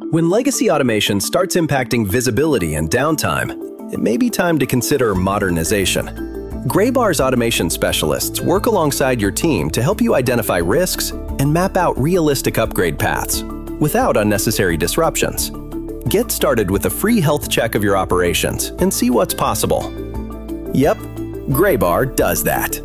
When legacy automation starts impacting visibility and downtime, it may be time to consider modernization. Graybar's automation specialists work alongside your team to help you identify risks and map out realistic upgrade paths without unnecessary disruptions. Get started with a free health check of your operations and see what's possible. Yep, Graybar does that.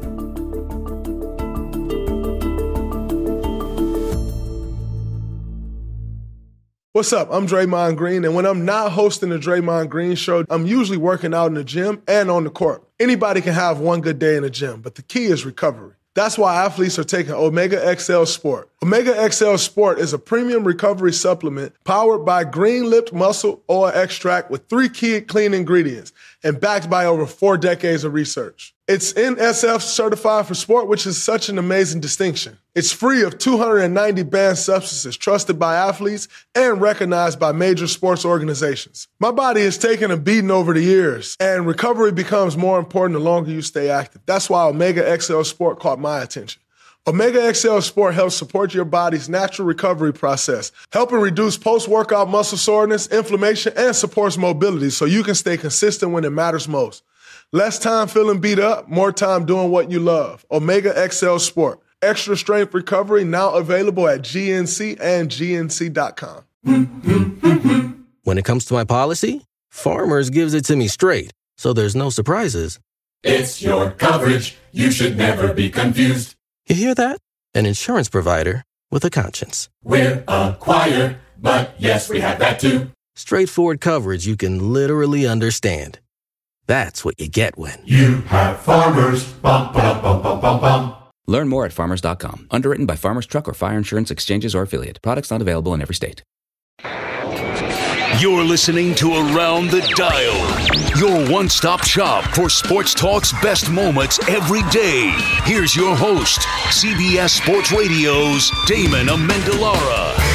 What's up? I'm Draymond Green, and when I'm not hosting the Draymond Green Show, I'm usually working out in the gym and on the court. Anybody can have one good day in the gym, but the key is recovery. That's why athletes are taking Omega XL Sport. Omega XL Sport is a premium recovery supplement powered by green-lipped muscle oil extract with 3 key clean ingredients and backed by over 4 decades of research. It's NSF certified for sport, which is such an amazing distinction. It's free of 290 banned substances trusted by athletes and recognized by major sports organizations. My body has taken a beating over the years, and recovery becomes more important the longer you stay active. That's why Omega XL Sport caught my attention. Omega XL Sport helps support your body's natural recovery process, helping reduce post-workout muscle soreness, inflammation, and supports mobility so you can stay consistent when it matters most. Less time feeling beat up, more time doing what you love. Omega XL Sport. Extra strength recovery now available at GNC and GNC.com. When it comes to my policy, Farmers gives it to me straight, so there's no surprises. It's your coverage. You should never be confused. You hear that? An insurance provider with a conscience. We're a choir, but yes, we have that too. Straightforward coverage you can literally understand. That's what you get when you have Farmers. Bum, ba, bum, bum, bum, bum. Learn more at farmers.com. Underwritten by Farmers Truck or Fire Insurance Exchanges or Affiliate. Products not available in every state. You're listening to Around the Dial, your one-stop shop for sports talk's best moments every day. Here's your host, CBS Sports Radio's Damon Amendolara.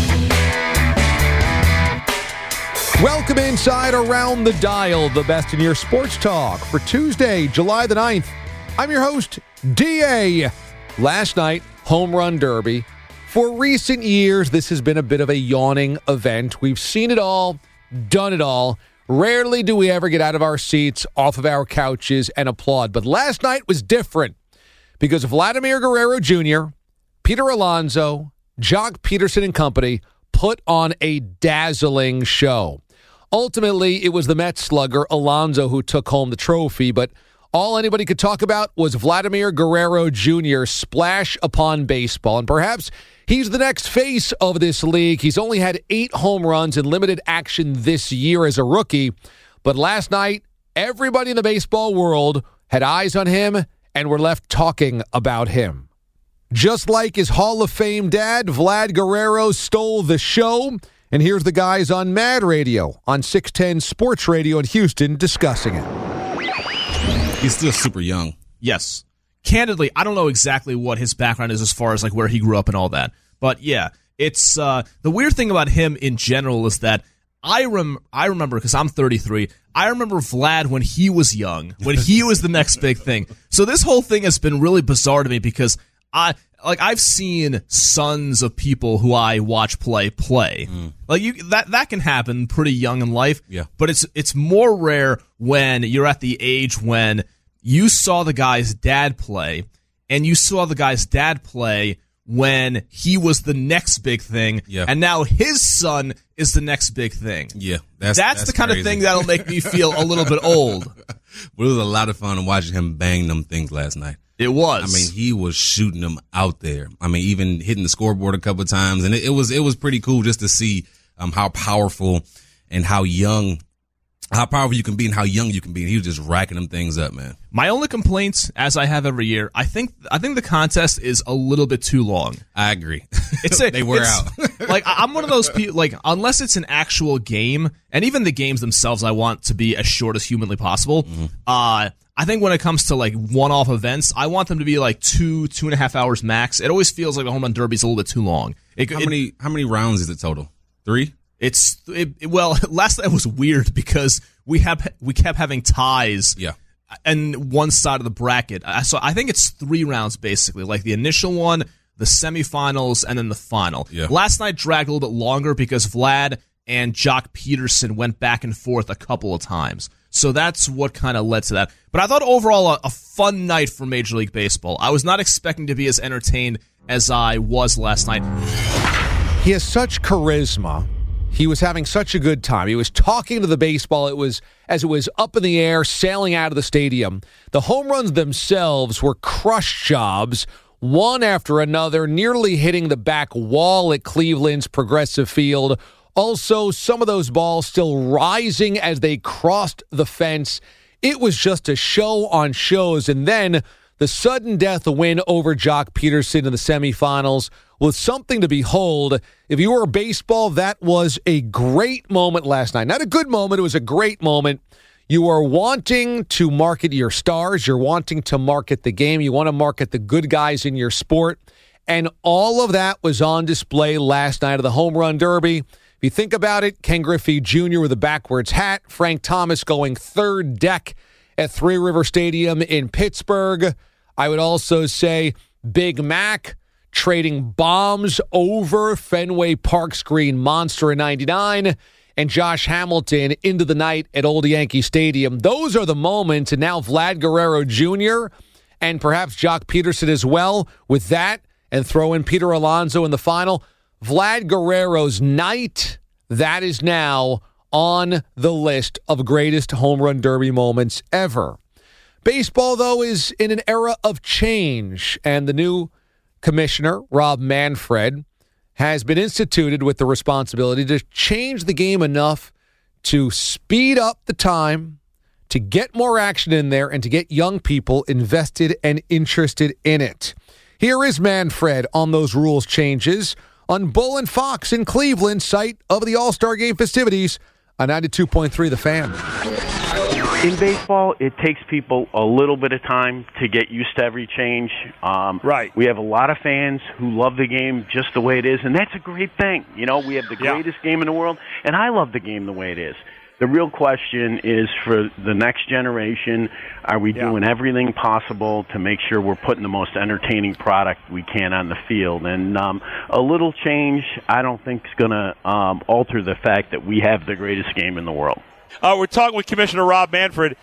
Welcome inside Around the Dial, the best in your sports talk for Tuesday, July the 9th. I'm your host, DA. Last night, Home Run Derby. For recent years, this has been a bit of a yawning event. We've seen it all, done it all. Rarely do we ever get out of our seats, off of our couches, and applaud. But last night was different because Vladimir Guerrero Jr., Peter Alonso, Jock Peterson and company put on a dazzling show. Ultimately, it was the Mets slugger, Alonso, who took home the trophy, but all anybody could talk about was Vladimir Guerrero Jr.'s splash upon baseball, and perhaps he's the next face of this league. He's only had 8 home runs in limited action this year as a rookie, but last night, everybody in the baseball world had eyes on him and were left talking about him. Just like his Hall of Fame dad, Vlad Guerrero stole the show. And here's the guys on Mad Radio on 610 Sports Radio in Houston discussing it. He's still super young. Yes. Candidly, I don't know exactly what his background is as far as like where he grew up and all that. But yeah, it's the weird thing about him in general is that I remember, because I'm 33, I remember Vlad when he was young, when he was the next big thing. So this whole thing has been really bizarre to me because I've seen sons of people who I watch play. Like that can happen pretty young in life. Yeah. But it's more rare when you're at the age when you saw the guy's dad play, and you saw the guy's dad play when he was the next big thing, yeah. And now his son is the next big thing. Yeah, that's the kind crazy. of thing that'll make me feel a little bit old. But it was a lot of fun watching him bang them things last night. It was. I mean, he was shooting them out there. I mean, even hitting the scoreboard a couple of times, and it was pretty cool just to see how powerful and how powerful you can be and how young you can be. And he was just racking them things up, man. My only complaints, as I have every year, I think the contest is a little bit too long. I agree. They wear out. Like, I'm one of those people, like, unless it's an actual game, and even the games themselves I want to be as short as humanly possible, mm-hmm. I think when it comes to, like, one-off events, I want them to be, like, 2.5 hours max. It always feels like the home run derby is a little bit too long. How many rounds is it total? 3? Well, last night was weird because we kept having ties. Yeah. And one side of the bracket. So I think it's 3 rounds basically. Like the initial one, the semifinals, and then the final. Yeah. Last night dragged a little bit longer because Vlad and Jock Peterson went back and forth a couple of times. So that's what kind of led to that. But I thought overall a fun night for Major League Baseball. I was not expecting to be as entertained as I was last night. He has such charisma. He was having such a good time. He was talking to the baseball. It was as it was up in the air, sailing out of the stadium. The home runs themselves were crush jobs, one after another, nearly hitting the back wall at Cleveland's Progressive Field. Also, some of those balls still rising as they crossed the fence. It was just a show on shows. And then the sudden death win over Jock Peterson in the semifinals was something to behold. If you were a baseball, that was a great moment last night. Not a good moment, it was a great moment. You are wanting to market your stars. You're wanting to market the game. You want to market the good guys in your sport. And all of that was on display last night of the Home Run Derby. If you think about it, Ken Griffey Jr. with a backwards hat, Frank Thomas going third deck at Three River Stadium in Pittsburgh. I would also say Big Mac trading bombs over Fenway Park's Green Monster in 99, and Josh Hamilton into the night at Old Yankee Stadium. Those are the moments, and now Vlad Guerrero Jr. and perhaps Jock Peterson as well with that, and throw in Peter Alonso in the final. Vlad Guerrero's night, that is now on the list of greatest home run derby moments ever. Baseball, though, is in an era of change, and the new commissioner, Rob Manfred, has been instituted with the responsibility to change the game enough to speed up the time, to get more action in there, and to get young people invested and interested in it. Here is Manfred on those rules changes on Bull and Fox in Cleveland, site of the All-Star Game festivities on 92.3 The Fan. In baseball, it takes people a little bit of time to get used to every change. Right. We have a lot of fans who love the game just the way it is, and that's a great thing. You know, we have the greatest game in the world, and I love the game the way it is. The real question is for the next generation, are we doing everything possible to make sure we're putting the most entertaining product we can on the field? And a little change, I don't think, is going to alter the fact that we have the greatest game in the world. We're talking with Commissioner Rob Manfred.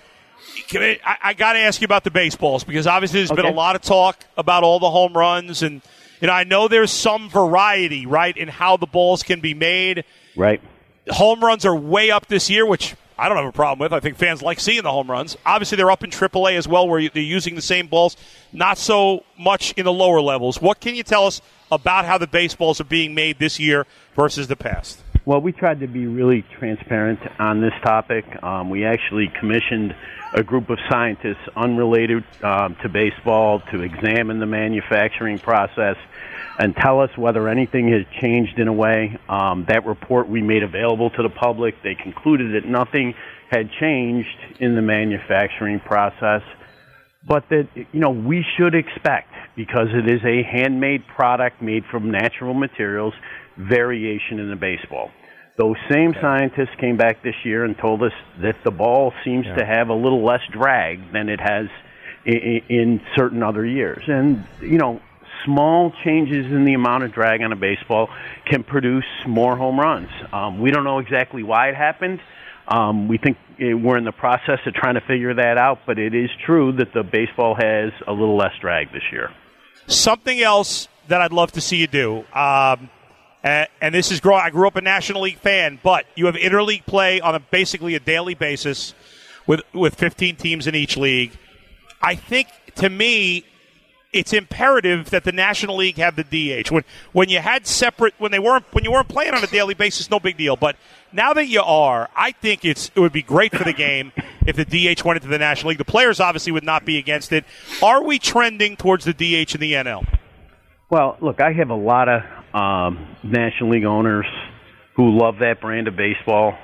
I got to ask you about the baseballs because obviously there's been a lot of talk about all the home runs. And, you know, I know there's some variety, right, in how the balls can be made. Right. Home runs are way up this year, which I don't have a problem with. I think fans like seeing the home runs. Obviously, they're up in AAA as well where they're using the same balls, not so much in the lower levels. What can you tell us about how the baseballs are being made this year versus the past? Well, we tried to be really transparent on this topic. We actually commissioned a group of scientists unrelated to baseball to examine the manufacturing process and tell us whether anything has changed in a way. That report we made available to the public. They concluded that nothing had changed in the manufacturing process, but that, you know, we should expect, because it is a handmade product made from natural materials, variation in the baseball. Those same scientists came back this year and told us that the ball seems to have a little less drag than it has in certain other years. And, you know, small changes in the amount of drag on a baseball can produce more home runs. We don't know exactly why it happened. We think we're in the process of trying to figure that out, but it is true that the baseball has a little less drag this year. Something else that I'd love to see you do, and this is growing. I grew up a National League fan, but you have interleague play on basically a daily basis with 15 teams in each league. I think, to me, it's imperative that the National League have the DH. When you had separate, when you weren't playing on a daily basis, no big deal. But now that you are, I think it would be great for the game if the DH went into the National League. The players obviously would not be against it. Are we trending towards the DH in the NL? Well, look, I have a lot of National League owners who love that brand of baseball.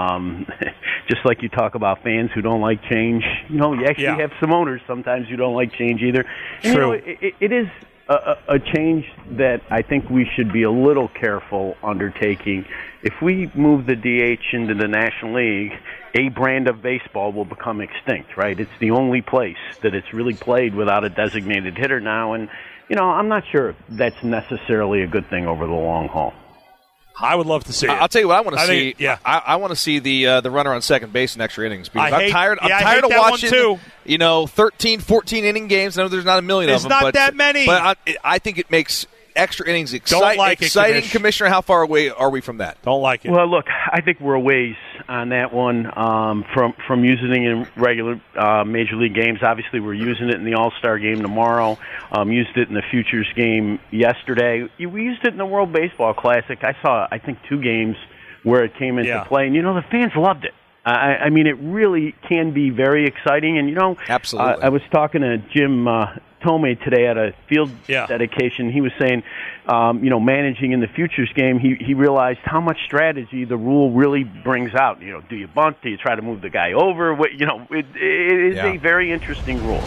Just like you talk about fans who don't like change, you know, you actually have some owners sometimes who don't like change either. True. You know, it is a change that I think we should be a little careful undertaking. If we move the DH into the National League, a brand of baseball will become extinct, right? It's the only place that it's really played without a designated hitter now, and I'm not sure if that's necessarily a good thing over the long haul. I would love to see it. I'll tell you what I want to see. Yeah. I want to see the runner on second base in extra innings because I'm tired of that watching one too. 13, 14 inning games. I know there's not a million of them. There's not that many. But I think it makes extra innings exciting. Commissioner, how far away are we from that? Don't like it. Well, look, I think we're a ways on that one from using it in regular Major League games. Obviously, we're using it in the All-Star game tomorrow. Used it in the Futures game yesterday. We used it in the World Baseball Classic. I saw, I think, 2 games where it came into play, and the fans loved it. I mean, it really can be very exciting, and absolutely. I was talking to Jim Tomei today at a field dedication. He was saying, managing in the Futures game, he realized how much strategy the rule really brings out. Do you bunt? Do you try to move the guy over? It is a very interesting rule.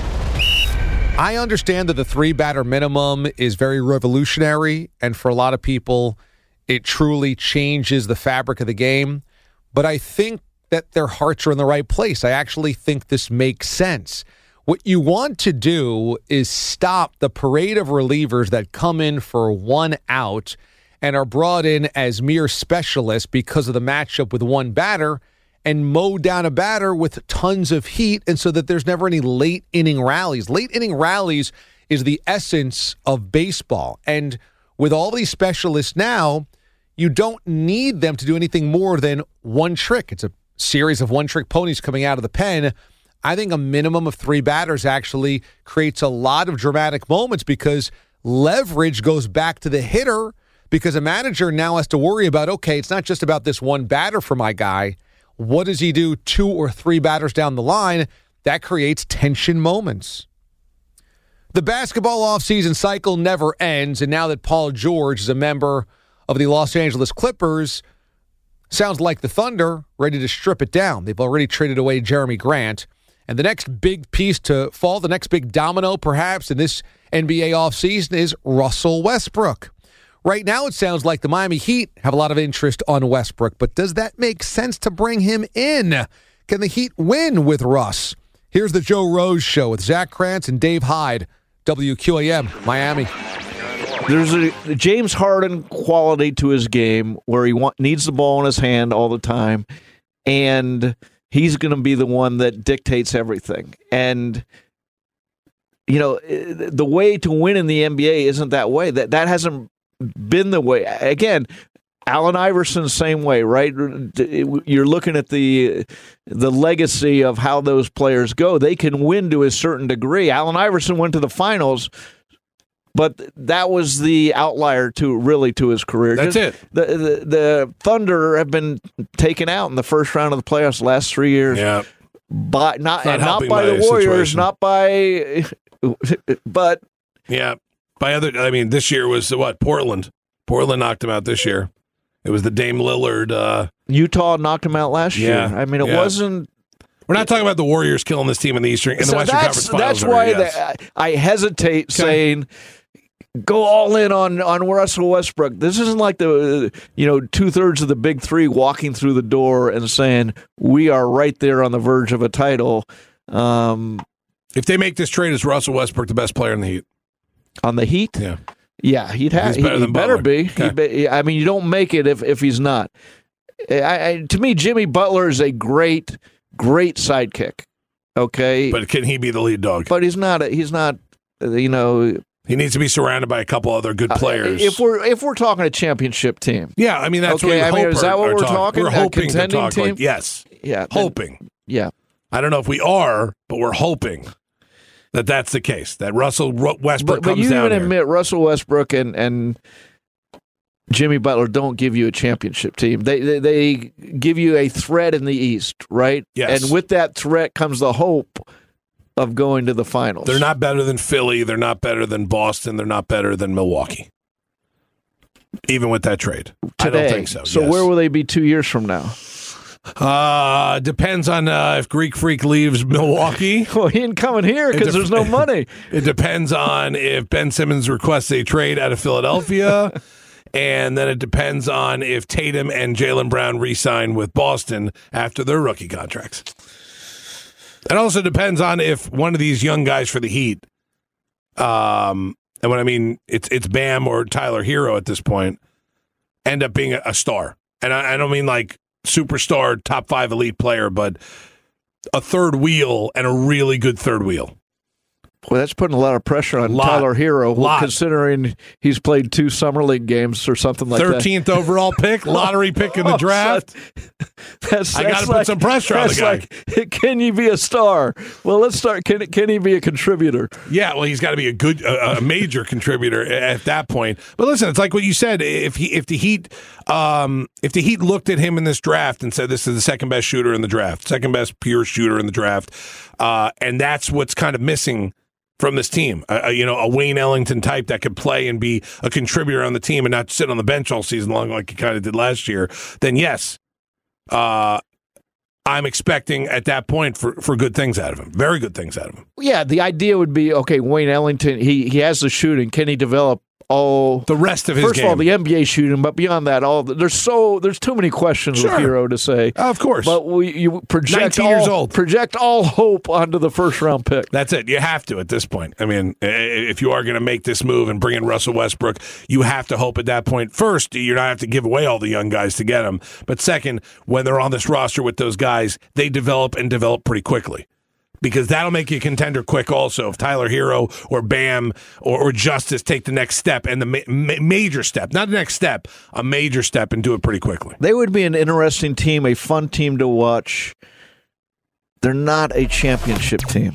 I understand that the 3-batter minimum is very revolutionary, and for a lot of people, it truly changes the fabric of the game. But I think that their hearts are in the right place. I actually think this makes sense. What you want to do is stop the parade of relievers that come in for 1 out and are brought in as mere specialists because of the matchup with 1 batter and mow down a batter with tons of heat, and so that there's never any late-inning rallies. Late-inning rallies is the essence of baseball. And with all these specialists now, you don't need them to do anything more than one trick. It's a series of one-trick ponies coming out of the pen. I think a minimum of 3 batters actually creates a lot of dramatic moments because leverage goes back to the hitter because a manager now has to worry about, okay, it's not just about this 1 batter for my guy. What does he do 2 or 3 batters down the line? That creates tension moments. The basketball offseason cycle never ends, and now that Paul George is a member of the Los Angeles Clippers, sounds like the Thunder ready to strip it down. They've already traded away Jeremy Grant. And the next big piece to fall, the next big domino perhaps in this NBA offseason is Russell Westbrook. Right now it sounds like the Miami Heat have a lot of interest on Westbrook, but does that make sense to bring him in? Can the Heat win with Russ? Here's the Joe Rose Show with Zach Krantz and Dave Hyde, WQAM, Miami. There's a James Harden quality to his game where he needs the ball in his hand all the time, and he's going to be the one that dictates everything. And, the way to win in the NBA isn't that way. That hasn't been the way. Again, Allen Iverson, same way, right? You're looking at the legacy of how those players go. They can win to a certain degree. Allen Iverson went to the finals, but that was the outlier to his career. That's it. The Thunder have been taken out in the first round of the playoffs the last 3 years. Yeah. Not by the Warriors, situation. not by, but yeah, by other. I mean, this year was what? Portland. Portland knocked him out this year. It was the Dame Lillard. Utah knocked him out last year. I mean, it wasn't. We're not talking about the Warriors killing this team in the Western Conference Finals. That's why I hesitate saying go all in on Russell Westbrook. This isn't like the 2/3 of the big 3 walking through the door and saying we are right there on the verge of a title. If they make this trade, is Russell Westbrook the best player in the Heat? On the Heat? Yeah, he'd have. He better be. Okay. I mean, you don't make it if he's not. To me, Jimmy Butler is a great sidekick. Okay, but can he be the lead dog? But he's not. He's not. He needs to be surrounded by a couple other good players. If we're talking a championship team, yeah, I mean that's what is that what we're talking? We're hoping to talk team. Like, yes, yeah, hoping. Yeah, I don't know if we are, but we're hoping that that's the case. That Russell Westbrook but comes you down even here. admit Russell Westbrook and Jimmy Butler don't give you a championship team. They give you a threat in the East, right? Yes. And with that threat comes the hope of going to the finals. They're not better than Philly. They're not better than Boston. They're not better than Milwaukee. Even with that trade. Today. I don't think so. So where will they be 2 years from now? Depends on if Greek Freak leaves Milwaukee. Well, he ain't coming here because there's no money. It depends on if Ben Simmons requests a trade out of Philadelphia. And then it depends on if Tatum and Jaylen Brown re-sign with Boston after their rookie contracts. It also depends on if one of these young guys for the Heat and when I mean it's Bam or Tyler Hero at this point, end up being a star. And I don't mean like superstar, top 5 elite player, but a third wheel and a really good third wheel. Well, that's putting a lot of pressure on Tyler Hero, considering he's played 2 summer league games or something like 13th that. 13th overall pick, lottery pick in the draft. I got to put some pressure on the guy. Like, can you be a star? Well, let's start. Can he be a contributor? Yeah, well, he's got to be a major contributor at that point. But listen, it's like what you said. If the Heat looked at him in this draft and said this is the second best shooter in the draft, second best pure shooter in the draft, and that's what's kind of missing from this team, a Wayne Ellington type that could play and be a contributor on the team and not sit on the bench all season long like he kind of did last year, then yes, I'm expecting at that point for good things out of him, very good things out of him. Yeah, the idea would be, okay, Wayne Ellington, he has the shooting. Can he develop all the rest of his first game? Of all, the NBA shooting, but beyond that, there's too many questions with Hero to say. Of course, but you project 19 years old, project all hope onto the first round pick. That's it. You have to at this point. I mean, if you are going to make this move and bring in Russell Westbrook, you have to hope at that point. First, you're not have to give away all the young guys to get them, but second, when they're on this roster with those guys, they develop pretty quickly. Because that'll make you a contender quick also. If Tyler Hero or Bam or Justice take the next step and the major step, not the next step, a major step and do it pretty quickly. They would be an interesting team, a fun team to watch. They're not a championship team.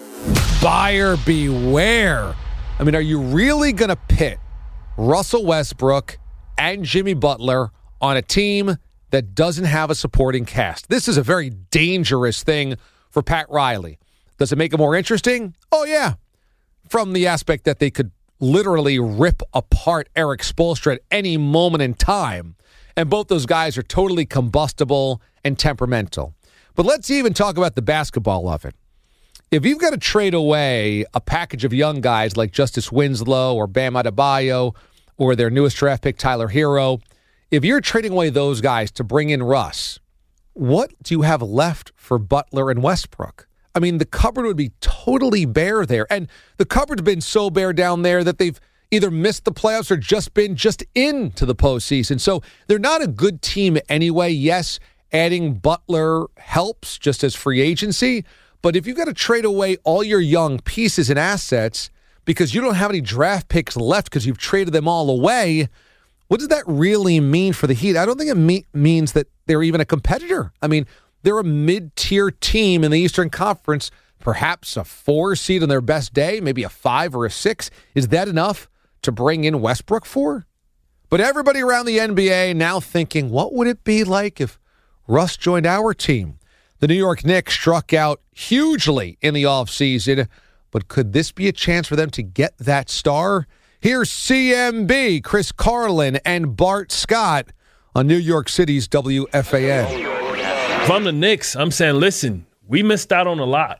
Buyer beware. I mean, are you really going to pit Russell Westbrook and Jimmy Butler on a team that doesn't have a supporting cast? This is a very dangerous thing for Pat Riley. Does it make it more interesting? Oh, yeah. From the aspect that they could literally rip apart Eric Spoelstra at any moment in time. And both those guys are totally combustible and temperamental. But let's even talk about the basketball of it. If you've got to trade away a package of young guys like Justice Winslow or Bam Adebayo or their newest draft pick, Tyler Hero, if you're trading away those guys to bring in Russ, what do you have left for Butler and Westbrook? I mean, the cupboard would be totally bare there. And the cupboard's been so bare down there that they've either missed the playoffs or just into the postseason. So they're not a good team anyway. Yes, adding Butler helps just as free agency. But if you've got to trade away all your young pieces and assets because you don't have any draft picks left because you've traded them all away, what does that really mean for the Heat? I don't think it means that they're even a competitor. I mean, they're a mid-tier team in the Eastern Conference, perhaps a 4 seed on their best day, maybe a 5 or a 6. Is that enough to bring in Westbrook for? But everybody around the NBA now thinking, what would it be like if Russ joined our team? The New York Knicks struck out hugely in the offseason, but could this be a chance for them to get that star? Here's CMB, Chris Carlin, and Bart Scott on New York City's WFAN. If I'm the Knicks, I'm saying, listen, we missed out on a lot.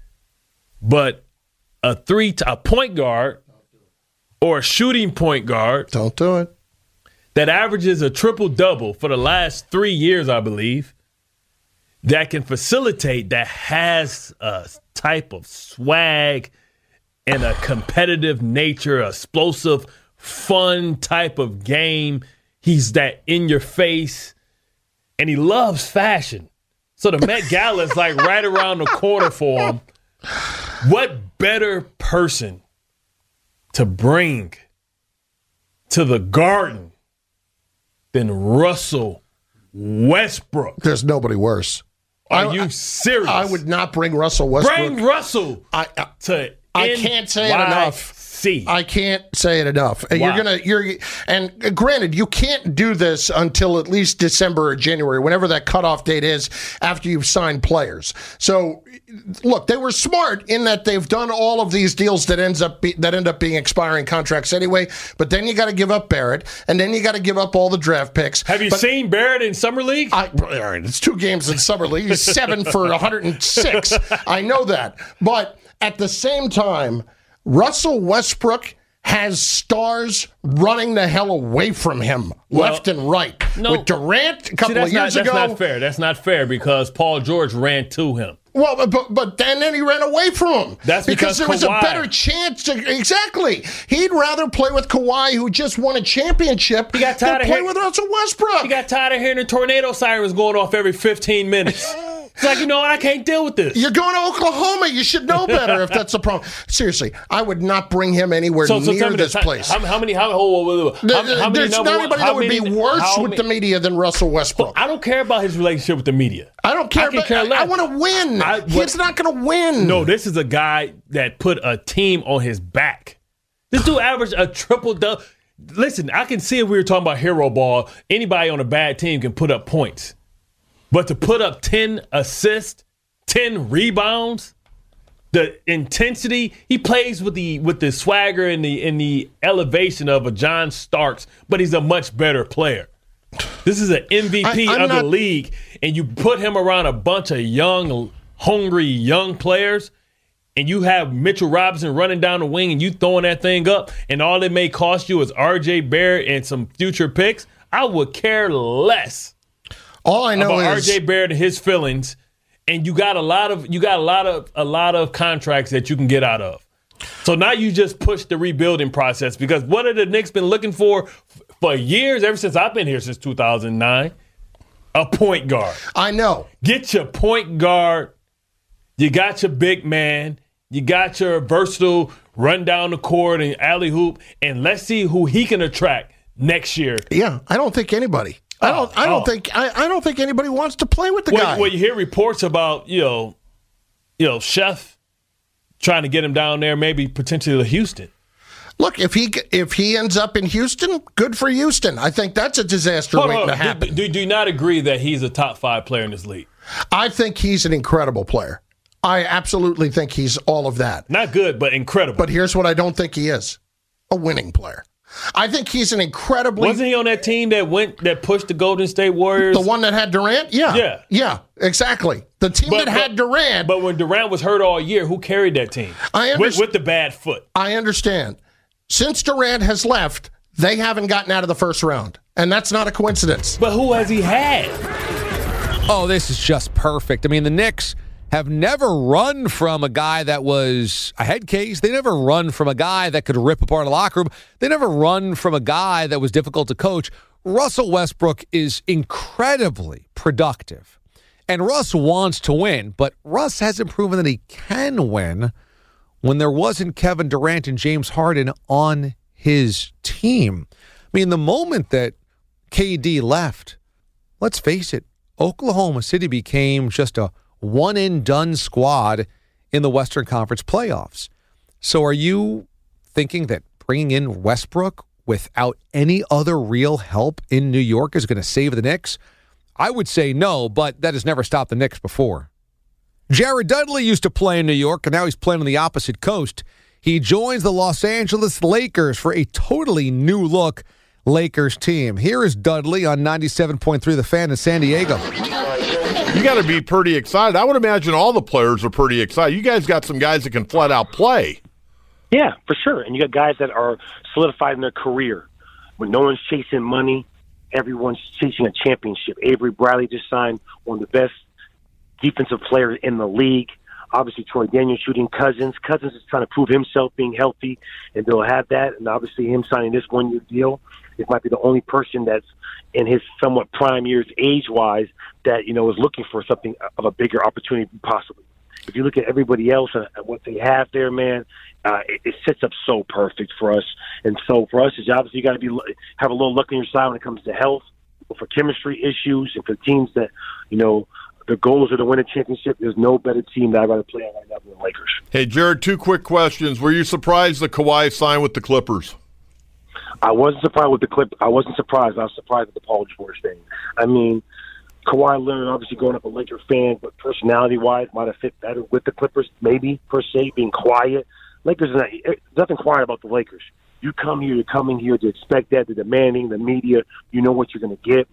But a point guard or a shooting point guard. Don't do it. That averages a triple-double for the last 3 years, I believe, that can facilitate, that has a type of swag and a competitive nature, explosive, fun type of game. He's that in your face, and he loves fashion. So the Met Gala is like right around the corner for him. What better person to bring to the Garden than Russell Westbrook? There's nobody worse. Are you serious? I would not bring Russell Westbrook. Bring Russell to I can't say it enough. I can't say it enough. And granted, you can't do this until at least December or January, whenever that cutoff date is after you've signed players. So, look, they were smart in that they've done all of these deals that end up being expiring contracts anyway. But then you got to give up Barrett, and then you got to give up all the draft picks. Have you seen Barrett in Summer League? All right, it's 2 games in Summer League. He's 7 for 106. I know that, but at the same time, Russell Westbrook has stars running the hell away from him left and right. No, with Durant a couple of years ago. That's not fair. That's not fair because Paul George ran to him. Well, but then he ran away from him. That's because there was a Kawhi. better chance to exactly. He'd rather play with Kawhi, who just won a championship, He got tired than of play hearing- with Russell Westbrook. He got tired of hearing the tornado sirens going off every 15 minutes. It's like, you know what? I can't deal with this. You're going to Oklahoma. You should know better if that's the problem. Seriously, I would not bring him anywhere So near tell me this this. place. How many There's not anybody that would be worse with the media than Russell Westbrook. I don't care about his relationship with the media. I don't care. can care less. I want to win. He's not going to win. No, this is a guy that put a team on his back. This dude averaged a triple-double. Listen, I can see if we were talking about hero ball, anybody on a bad team can put up points. But to put up 10 assists, 10 rebounds, the intensity, he plays with the swagger and the elevation of a John Starks, but he's a much better player. This is an MVP of the league, and you put him around a bunch of young, hungry young players, and you have Mitchell Robinson running down the wing and you throwing that thing up, and all it may cost you is R.J. Barrett and some future picks, I would care less. All I know about is R.J. Barrett and his feelings, and you got a lot of contracts that you can get out of. So now you just push the rebuilding process, because what have the Knicks been looking for years, ever since I've been here since 2009? A point guard. I know. Get your point guard. You got your big man. You got your versatile run down the court and alley hoop, and let's see who he can attract next year. Yeah, I don't think anybody. I don't think anybody wants to play with the guy. Well, you hear reports about Chef trying to get him down there, maybe potentially to Houston. Look, if he ends up in Houston, good for Houston. I think that's a disaster waiting to happen. Do you not agree that he's a top 5 player in this league? I think he's an incredible player. I absolutely think he's all of that. Not good, but incredible. But here's what I don't think he is: a winning player. I think he's an incredibly... Wasn't he on that team that pushed the Golden State Warriors? The one that had Durant? Yeah, exactly. The team that had Durant. But when Durant was hurt all year, who carried that team? With the bad foot. I understand. Since Durant has left, they haven't gotten out of the first round. And that's not a coincidence. But who has he had? Oh, this is just perfect. I mean, the Knicks have never run from a guy that was a head case. They never run from a guy that could rip apart a locker room. They never run from a guy that was difficult to coach. Russell Westbrook is incredibly productive. And Russ wants to win, but Russ hasn't proven that he can win when there wasn't Kevin Durant and James Harden on his team. I mean, the moment that KD left, let's face it, Oklahoma City became just a one-and-done squad in the Western Conference playoffs. So are you thinking that bringing in Westbrook without any other real help in New York is going to save the Knicks? I would say no, but that has never stopped the Knicks before. Jared Dudley used to play in New York, and now he's playing on the opposite coast. He joins the Los Angeles Lakers for a totally new look Lakers team. Here is Dudley on 97.3 The Fan in San Diego. You got to be pretty excited. I would imagine all the players are pretty excited. You guys got some guys that can flat out play. Yeah, for sure. And you got guys that are solidified in their career. When no one's chasing money, everyone's chasing a championship. Avery Bradley just signed one of the best defensive players in the league. Obviously, Troy Daniels shooting Cousins. Cousins is trying to prove himself being healthy, and they'll have that. And obviously, him signing this one-year deal, it might be the only person that's in his somewhat prime years age-wise that, is looking for something of a bigger opportunity possibly. If you look at everybody else and what they have there, man, it sets up so perfect for us. And so for us, it's obviously you got to have a little luck on your side when it comes to health, for chemistry issues, and for teams that, the goals are to win a championship. There's no better team that I'd rather play on right now than the Lakers. Hey, Jared, 2 quick questions. Were you surprised that Kawhi signed with the Clippers? I wasn't surprised with the Clippers. I wasn't surprised. I was surprised with the Paul George thing. I mean, Kawhi Leonard, obviously growing up a Laker fan, but personality-wise might have fit better with the Clippers, maybe, per se, being quiet. Lakers, there's nothing quiet about the Lakers. You come here, you're coming here to expect that, they're demanding, the media, you know what you're going to get.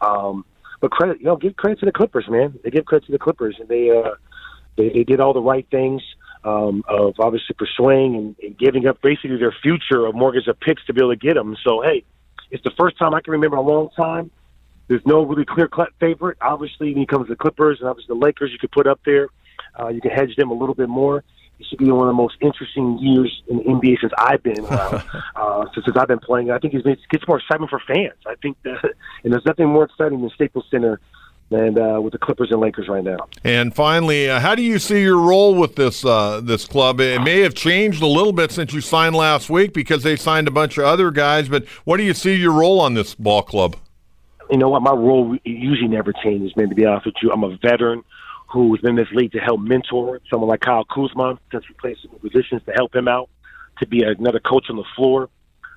But credit, give credit to the Clippers, man. They give credit to the Clippers, and they did all the right things of obviously pursuing and giving up basically their future of mortgage of picks to be able to get them. So, hey, it's the first time I can remember in a long time. There's no really clear-cut favorite. Obviously, when it comes to the Clippers and obviously the Lakers, you could put up there. You can hedge them a little bit more. It should be one of the most interesting years in the NBA since I've been around. Since I've been playing, I think it gets more excitement for fans. I think that, and there's nothing more exciting than Staples Center and with the Clippers and Lakers right now. And finally, how do you see your role with this club? It may have changed a little bit since you signed last week because they signed a bunch of other guys, but what do you see your role on this ball club? You know what? My role usually never changes, man, to be honest with you. I'm a veteran who's been in this league to help mentor someone like Kyle Kuzma, since we play some positions to help him out, to be another coach on the floor,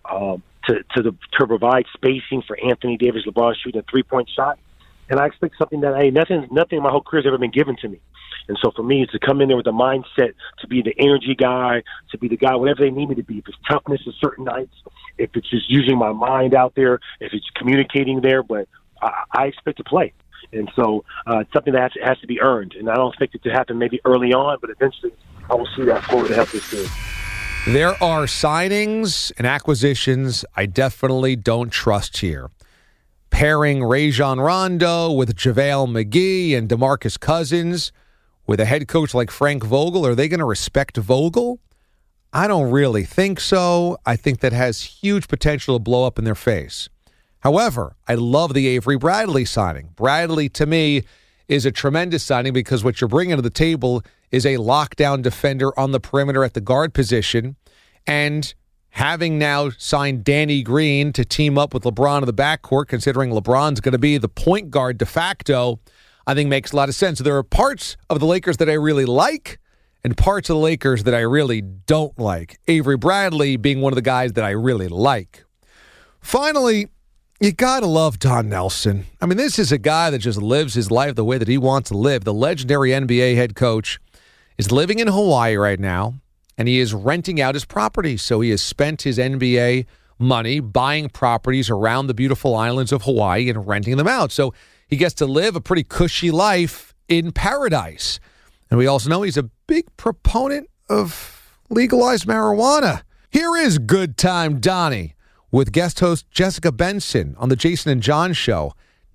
to provide spacing for Anthony Davis, LeBron shooting a three-point shot. And I expect something that nothing in my whole career has ever been given to me. And so for me, it's to come in there with a mindset to be the energy guy, to be the guy, whatever they need me to be. If it's toughness at certain nights, if it's just using my mind out there, if it's communicating there, but I expect to play. And so it's something that has to be earned. And I don't expect it to happen maybe early on, but eventually I will see that forward to help this team. There are signings and acquisitions I definitely don't trust here. Pairing Rajon Rondo with JaVale McGee and DeMarcus Cousins with a head coach like Frank Vogel, are they going to respect Vogel? I don't really think so. I think that has huge potential to blow up in their face. However, I love the Avery Bradley signing. Bradley, to me, is a tremendous signing because what you're bringing to the table is a lockdown defender on the perimeter at the guard position, and having now signed Danny Green to team up with LeBron in the backcourt, considering LeBron's going to be the point guard de facto, I think makes a lot of sense. So there are parts of the Lakers that I really like and parts of the Lakers that I really don't like. Avery Bradley being one of the guys that I really like. Finally, you got to love Don Nelson. I mean, this is a guy that just lives his life the way that he wants to live. The legendary NBA head coach is living in Hawaii right now, and he is renting out his properties. So he has spent his NBA money buying properties around the beautiful islands of Hawaii and renting them out. So he gets to live a pretty cushy life in paradise. And we also know he's a big proponent of legalized marijuana. Here is Good Time Donnie with guest host Jessica Benson on the Jason and John Show,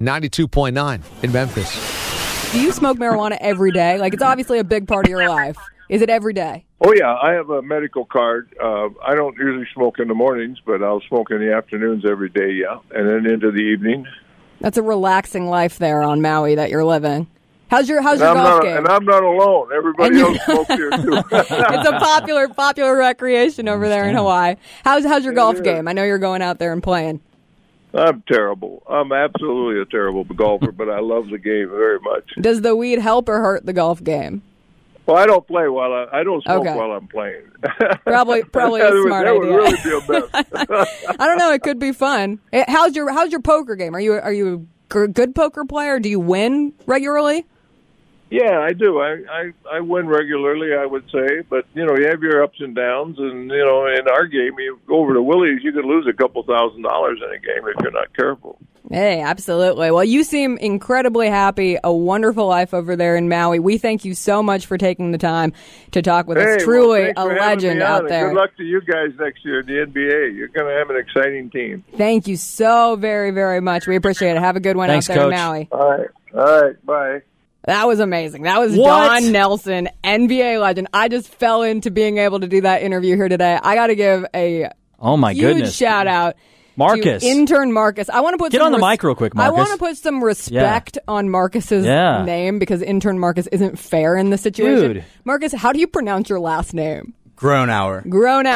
92.9 in Memphis. Do you smoke marijuana every day? Like, it's obviously a big part of your life. Is it every day? Oh, yeah. I have a medical card. I don't usually smoke in the mornings, but I'll smoke in the afternoons every day, yeah, and then into the evening. That's a relaxing life there on Maui that you're living. How's your golf game? And I'm not alone. Everybody else smokes here, too. It's a popular recreation over there in Hawaii. How's your golf game? I know you're going out there and playing. I'm terrible. I'm absolutely a terrible golfer, but I love the game very much. Does the weed help or hurt the golf game? Well, I don't play I don't smoke while I'm playing. Probably a smart idea. That would really be a mess. I don't know. It could be fun. How's your poker game? Are you a good poker player? Do you win regularly? Yeah, I do. I win regularly, I would say. But, you have your ups and downs. And, in our game, you go over to Willie's, you could lose a couple $1,000s in a game if you're not careful. Hey, absolutely. Well, you seem incredibly happy. A wonderful life over there in Maui. We thank you so much for taking the time to talk with us. Truly a legend out there. Good luck to you guys next year in the NBA. You're going to have an exciting team. Thank you so very, very much. We appreciate it. Have a good one out there, Coach. In Maui. All right. Bye. That was amazing. That was Don Nelson, NBA legend. I just fell into being able to do that interview here today. I got to give a huge shout out Marcus. To intern Marcus. I want to get on the mic real quick, Marcus. I want to put some respect on Marcus's name because intern Marcus isn't fair in this situation. Dude. Marcus, how do you pronounce your last name? Gronauer.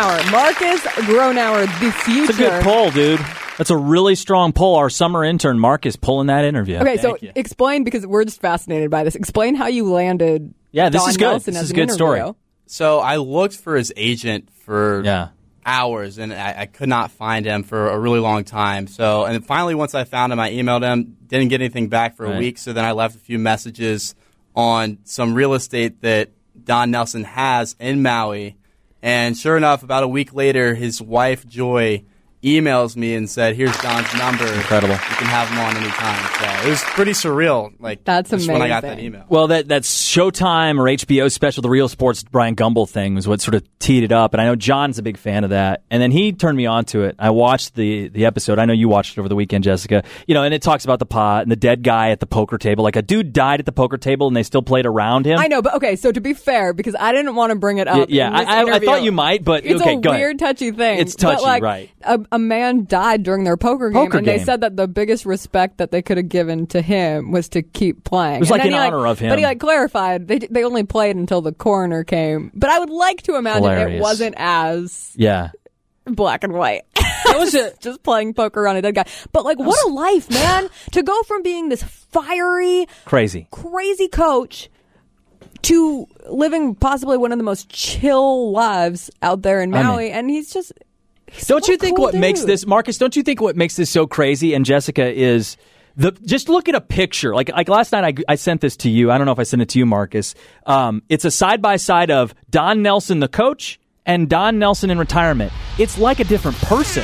Marcus Gronauer, the future. It's a good poll, dude. That's a really strong poll. Our summer intern, Marcus, pulling that interview. Okay, so explain, because we're just fascinated by this. Explain how you landed Don Nelson as an good story. So I looked for his agent for hours, and I could not find him for a really long time. So, and finally, once I found him, I emailed him, didn't get anything back for a week, so then I left a few messages on some real estate that Don Nelson has in Maui. And sure enough, about a week later, his wife, Joy, emails me and said, "Here's Don's number. Incredible. You can have him on anytime." So it was pretty surreal. Like that's amazing. When I got that email. Well, that's Showtime or HBO special, the Real Sports Brian Gumbel thing was what sort of teed it up, and I know John's a big fan of that. And then he turned me on to it. I watched the episode. I know you watched it over the weekend, Jessica. And it talks about the pot and the dead guy at the poker table. Like a dude died at the poker table, and they still played around him. I know, but okay. So to be fair, because I didn't want to bring it up. Yeah, I thought you might, but it's okay, a go weird, ahead. touchy thing. It's touchy, but right? A man died during their poker game, and they said that the biggest respect that they could have given to him was to keep playing. It was in honor of him. But he clarified they only played until the coroner came. But I would like to imagine it wasn't as black and white. It was just playing poker on a dead guy. But what a life, man! To go from being this fiery, crazy coach to living possibly one of the most chill lives out there in Maui, and he's just. Don't you think what makes this, Marcus? Don't you think what makes this so crazy? And Jessica is just look at a picture. Like last night, I sent this to you. I don't know if I sent it to you, Marcus. It's a side by side of Don Nelson, the coach, and Don Nelson in retirement. It's like a different person.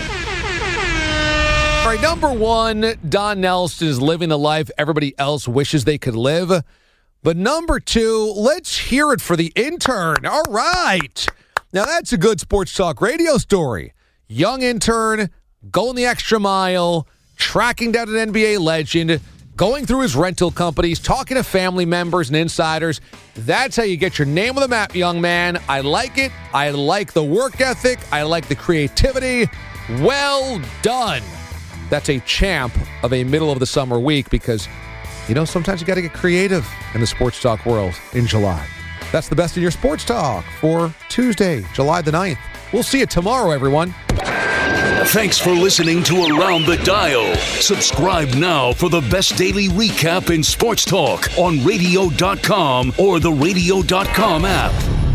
All right, number one, Don Nelson is living the life everybody else wishes they could live. But number two, let's hear it for the intern. All right. Now, that's a good sports talk radio story. Young intern, going the extra mile, tracking down an NBA legend, going through his rental companies, talking to family members and insiders. That's how you get your name on the map, young man. I like it. I like the work ethic. I like the creativity. Well done. That's a champ of a middle of the summer week because, sometimes you got to get creative in the sports talk world in July. That's the best in your sports talk for Tuesday, July the 9th. We'll see you tomorrow, everyone. Thanks for listening to Around the Dial. Subscribe now for the best daily recap in sports talk on radio.com or the radio.com app.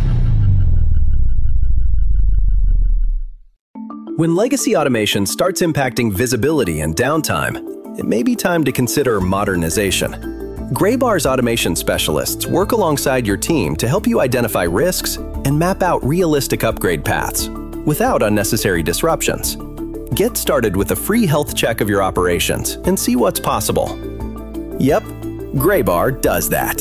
When legacy automation starts impacting visibility and downtime, it may be time to consider modernization. Graybar's automation specialists work alongside your team to help you identify risks and map out realistic upgrade paths without unnecessary disruptions. Get started with a free health check of your operations and see what's possible. Yep, Graybar does that.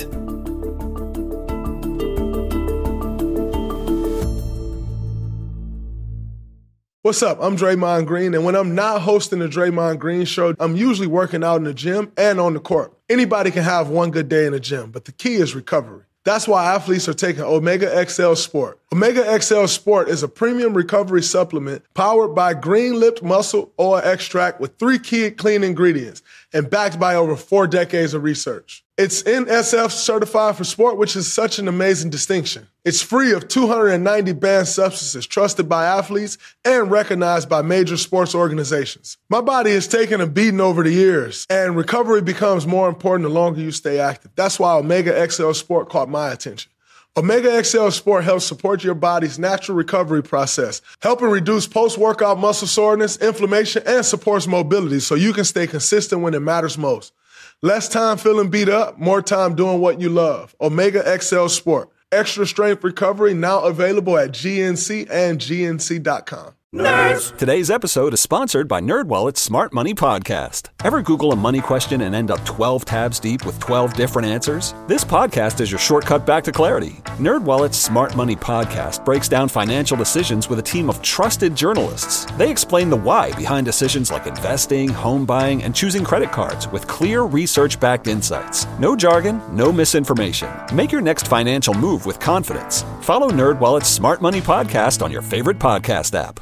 What's up? I'm Draymond Green, and when I'm not hosting the Draymond Green Show, I'm usually working out in the gym and on the court. Anybody can have one good day in the gym, but the key is recovery. That's why athletes are taking Omega XL Sport. Omega XL Sport is a premium recovery supplement powered by green-lipped muscle oil extract with 3 key clean ingredients and backed by over 4 decades of research. It's NSF certified for sport, which is such an amazing distinction. It's free of 290 banned substances trusted by athletes and recognized by major sports organizations. My body has taken a beating over the years, and recovery becomes more important the longer you stay active. That's why Omega XL Sport caught my attention. Omega XL Sport helps support your body's natural recovery process, helping reduce post-workout muscle soreness, inflammation, and supports mobility so you can stay consistent when it matters most. Less time feeling beat up, more time doing what you love. Omega XL Sport. Extra strength recovery now available at GNC and GNC.com. Nerds! Today's episode is sponsored by NerdWallet's Smart Money Podcast. Ever Google a money question and end up 12 tabs deep with 12 different answers? This podcast is your shortcut back to clarity. NerdWallet's Smart Money Podcast breaks down financial decisions with a team of trusted journalists. They explain the why behind decisions like investing, home buying, and choosing credit cards with clear research-backed insights. No jargon, no misinformation. Make your next financial move with confidence. Follow NerdWallet's Smart Money Podcast on your favorite podcast app.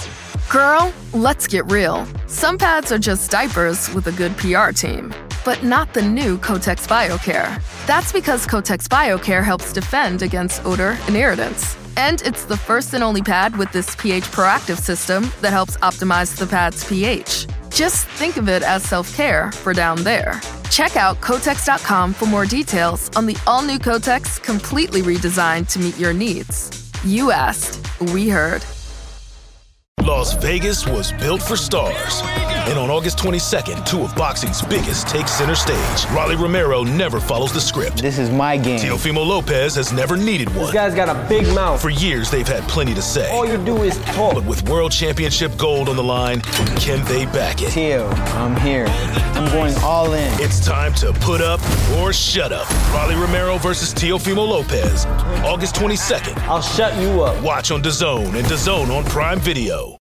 Girl, let's get real. Some pads are just diapers with a good PR team, but not the new Kotex BioCare. That's because Kotex BioCare helps defend against odor and irritants. And it's the first and only pad with this pH proactive system that helps optimize the pad's pH. Just think of it as self-care for down there. Check out Kotex.com for more details on the all-new Kotex, completely redesigned to meet your needs. You asked, we heard. Las Vegas was built for stars. And on August 22nd, two of boxing's biggest take center stage. Rolly Romero never follows the script. This is my game. Teofimo Lopez has never needed one. This guy's got a big mouth. For years, they've had plenty to say. All you do is talk. But with World Championship gold on the line, can they back it? Teo, I'm here. I'm going all in. It's time to put up or shut up. Rolly Romero versus Teofimo Lopez, August 22nd. I'll shut you up. Watch on DAZN and DAZN on Prime Video.